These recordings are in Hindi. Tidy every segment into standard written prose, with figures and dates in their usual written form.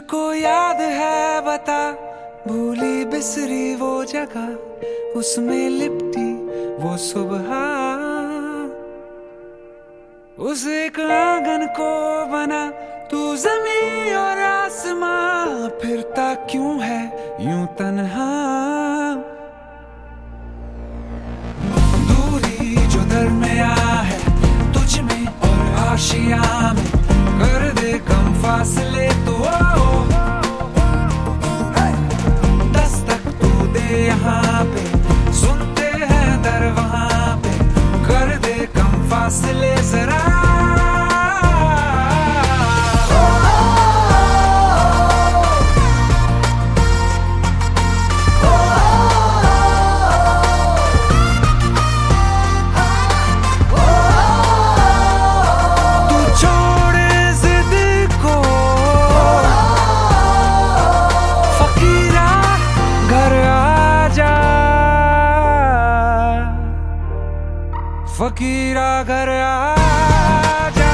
तुझको याद है बता, भूली बिसरी वो जगह, उसमें लिपटी वो सुबह, उस एक आंगन को बना तू ज़मीं और आसमां, फिरता क्यों है यूं तन्हा। दूरी जो दरमिया है तुझ में और आशिया में, कर दे कम फासले तो दस्तक तू दे यहाँ पे, सुनते हैं दर वहाँ पे, कर दे कम फासले जरा। फकीरा घर आजा,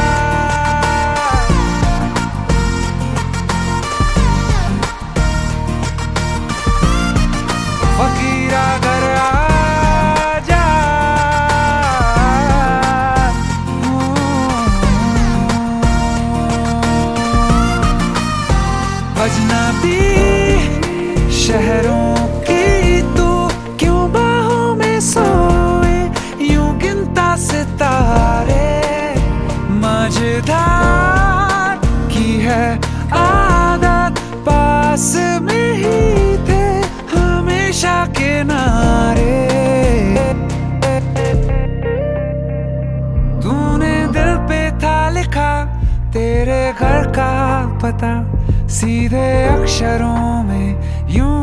फकीरा घर आजा, अजनबी शहरों की तू क्यों बाहों में सोए, यूं गिनता सितारे, मझधार की है आदत, पास में ही थे हमेशा किनारे। तूने दिल पे था लिखा तेरे घर का पता, सीधे अक्षरों में यूं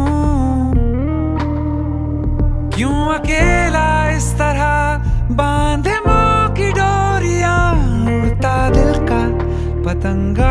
क्यों अकेला इस तरह बांधे मोह की डोरियां, उड़ता दिल का पतंगा।